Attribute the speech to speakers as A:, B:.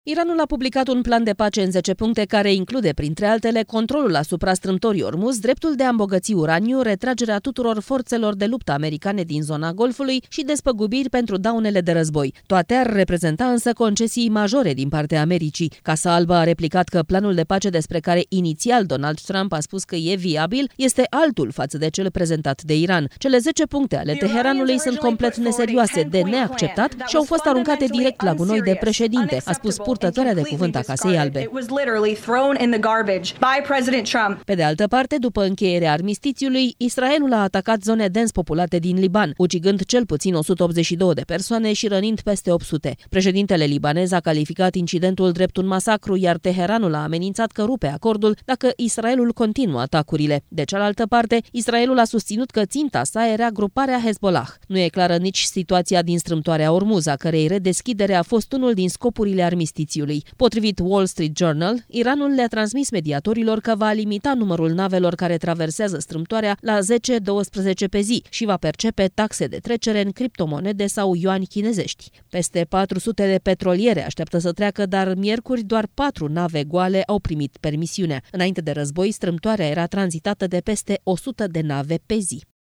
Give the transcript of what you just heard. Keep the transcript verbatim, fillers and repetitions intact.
A: Iranul a publicat un plan de pace în zece puncte care include, printre altele, controlul asupra strâmtorii Ormuz, dreptul de a îmbogăți uraniu, retragerea tuturor forțelor de luptă americane din zona Golfului și despăgubiri pentru daunele de război. Toate ar reprezenta însă concesii majore din partea Americii. Casa Albă a replicat că planul de pace despre care inițial Donald Trump a spus că e viabil este altul față de cel prezentat de Iran. Cele zece puncte ale Teheranului sunt complet neserioase, de neacceptat și au fost aruncate direct la gunoi de președinte, a spus purtătoarea de cuvânt a Casei Albe. Pe de altă parte, după încheierea armistițiului, Israelul a atacat zone dens populate din Liban, ucigând cel puțin o sută optzeci și două de persoane și rănind peste opt sute. Președintele libanez a calificat incidentul drept un masacru, iar Teheranul a amenințat că rupe acordul dacă Israelul continuă atacurile. De cealaltă parte, Israelul a susținut că ținta sa era gruparea Hezbollah. Nu e clară nici situația din strâmtoarea Ormuz, a cărei redeschidere a fost unul din scopurile armistițiului. Potrivit Wall Street Journal, Iranul le-a transmis mediatorilor că va limita numărul navelor care traversează strâmtoarea la zece douăsprezece pe zi și va percepe taxe de trecere în criptomonede sau yuani chinezești. Peste patru sute de petroliere așteaptă să treacă, dar miercuri doar patru nave goale au primit permisiunea. Înainte de război, strâmtoarea era tranzitată de peste o sută de nave pe zi.